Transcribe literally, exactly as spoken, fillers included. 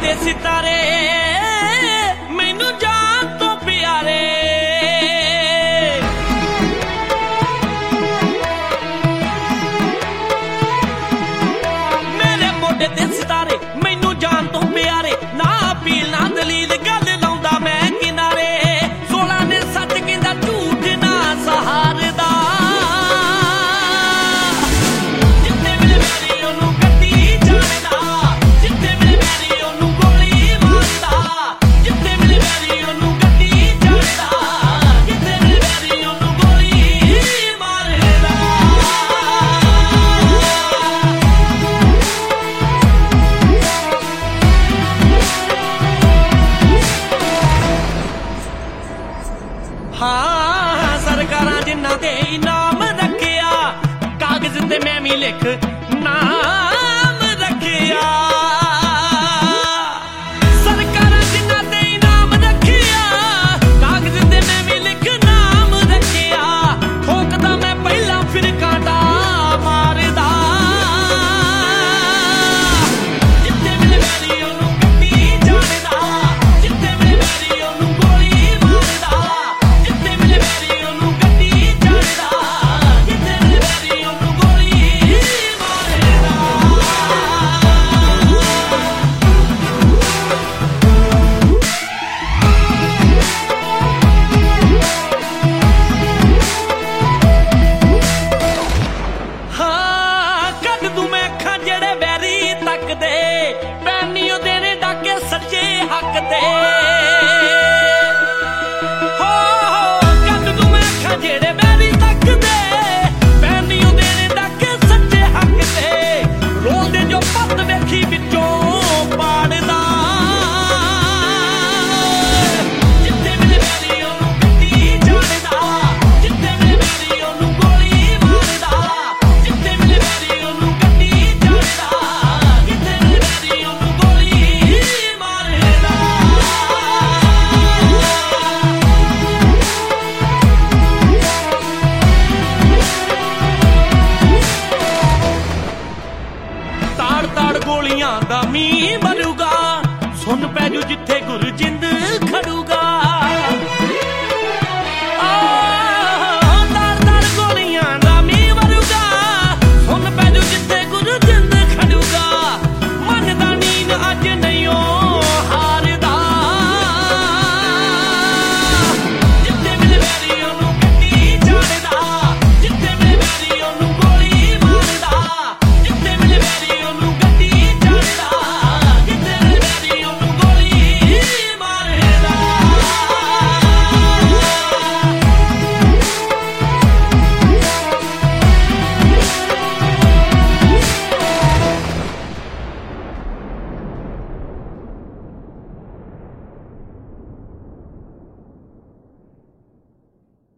ਦੇ ਸਿਤਾਰੇ ਮੈਨੂੰ ਜਾਨ ਤੋਂ ਪਿਆਰੇ ਮੇਰੇ ਮੋਢੇ ਤੇ ਸਿਤਾਰੇ ਮੈਨੂੰ ਜਾਨ ਤੋਂ ਪਿਆਰੇ ਨਾ ਅਪੀਲ ਨਾ ਦਲੀਲ ਗੱਲ ਲਾਉਂਦਾ ਮੈਂ ਕਿਨਾਰੇ ਸੋਲਾਂ ਨੇ ਸੱਚ ਕਹਿੰਦਾ ਝੂਠ ਨਾ ਸਹਾਰਦਾ ਜਿੱਥੇ ਮਿਲੇ ਵੈਰੀ ਉਹਨੂੰ ਗੱਡੀ ਜਾਣਦਾ ਜਿੱਥੇ ਮਿਲੇ ਵੈਰੀ ਉਹਨੂੰ ਗੋਲੀ ਮਾਰਦਾ ਜਿੱਥੇ ਮਿਲੇ ਵੈਰੀ ਉਹਨੂੰ ਗੱਡੀ ਜਾਣਦਾ ਜਿੱਥੇ ਮਿਲੇ ਵੈਰੀ ਉਹਨੂੰ ਗੋਲੀ ਮਾਰਦਾ ਹਾਂ ਸਰਕਾਰਾਂ ਜਿਨ੍ਹਾਂ ਦੇ ਇਨਾਮ ਰੱਖਿਆ ਕਾਗਜ਼ ਤੇ ਮੈਂ ਵੀ ਲਿਖ ਨਾਮ ਰੱਖਿਆ ਸਰਕਾਰਾਂ ਜਿਨ੍ਹਾਂ ਦੇ ਇਨਾਮ ਰੱਖਿਆ ਕਾਗਜ਼ ਤੇ ਮੈਂ ਵੀ ਲਿਖ ਨਾਮ ਰੱਖਿਆ ਠੋਕਦਾ ਮੈਂ ਪਹਿਲਾਂ ਫਿਰ ਕਾਂਟਾ ਮਾਰਦਾ ਜਿੱਥੇ ਮਿਲੇ ਵੈਰੀ ਉਹਨੂੰ ਗੱਡੀ ਜਾਣਦਾ ਜਿੱਥੇ ਮਿਲੇ ਵੈਰੀ ਉਹਨੂੰ ਗੋਲੀ ਮਾਰਦਾ ਜਿੱਥੇ ਮਿਲੇ ਵੈਰੀ ਉਹਨੂੰ ਗੱਡੀ ਜਾਣਦਾ ਜਿੱਥੇ ਮਿਲੇ ਵੈਰੀ ਉਹਨੂੰ ਗੋਲੀ ਮਾਰਦਾ ਹਾਂ ਕੱਢ ਦੂੰ ਮੈਂ ਅੱਖਾਂ ਜਿਹੜੇ ਵੈਰੀ ਤੱਕਦੇ ਪੈਨੀ ਉਹਦੇ ਨੇ ਡਾਕੇ ਸੱਚੇ ਹੱਕ ਤੇ ਹੋ ਹੋ ਕੱਢ ਦੂੰ ਮੈਂ ਅੱਖਾਂ ਜਿਹੜੇ ਵੈਰੀ ਤੱਕਦੇ ਪੈਨੀ ਉਹਦੇ ਨੇ ਡਾਕੇ ਸੱਚੇ ਹੱਕ ਤੇ ਰੋਲਦੇ ਜੋ ਪੱਤ ਵੇਖੀ ਵਿੱਚੋਂ ਪਾੜਦਾ ਜਿੱਥੇ ਮਿਲੇ ਵੈਰੀ ਉਹਨੂੰ ਗੱਡੀ ਜਾਣਦਾ ਜਿੱਥੇ ਮਿਲੇ ਵੈਰੀ ਉਹਨੂੰ ਗੋਲੀ ਮਾਰਦਾ ਜਿੱਥੇ ਮਿਲੇ ਵੈਰੀ ਉਹਨੂੰ ਗੱਡੀ ਜਾਣਦਾ ਜਿੱਥੇ ਮਿਲੇ ਵੈਰੀ ਉਹਨੂੰ ਗੋਲੀ ਮਾਰਦਾ ਤਾੜ ਤਾੜ ਗੋਲੀਆਂ ਦਾ ਮੀਂਹ ਮਰੂਗਾ ਸੁਣ ਪੈ ਜੂ ਜਿੱਥੇ ਗੁਰੂ ਜਿੰਦ